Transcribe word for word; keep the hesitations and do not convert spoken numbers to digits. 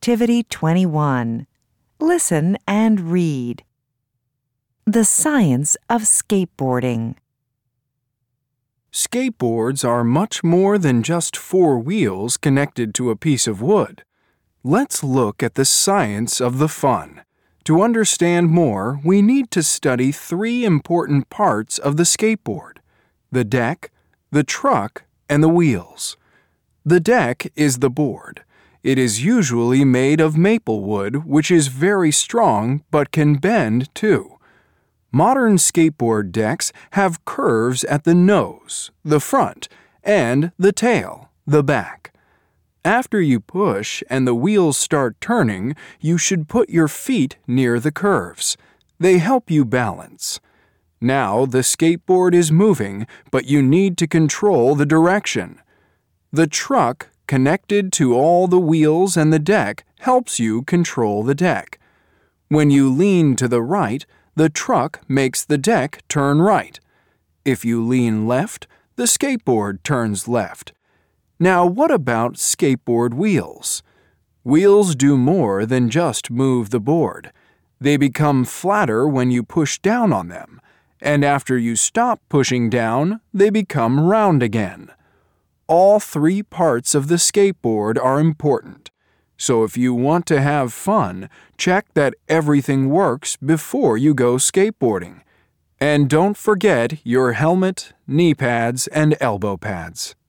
Activity twenty-one. Listen and read. The science of skateboarding. Skateboards are much more than just four wheels connected to a piece of wood. Let's look at the science of the fun. To understand more, we need to study three important parts of the skateboard: the deck, the truck, and the wheels. The deck is the board. It is usually made of maple wood, which is very strong but can bend too. Modern skateboard decks have curves at the nose, the front, and the tail, the back. After you push and the wheels start turning, you should put your feet near the curves. They help you balance. Now the skateboard is moving, but you need to control the direction. The truck, connected to all the wheels and the deck, helps you control the deck. When you lean to the right, the truck makes the deck turn right. If you lean left, the skateboard turns left. Now, what about skateboard wheels? Wheels do more than just move the board. They become flatter when you push down on them, and after you stop pushing down, they become round again. All three parts of the skateboard are important. So if you want to have fun, check that everything works before you go skateboarding. And don't forget your helmet, knee pads, and elbow pads.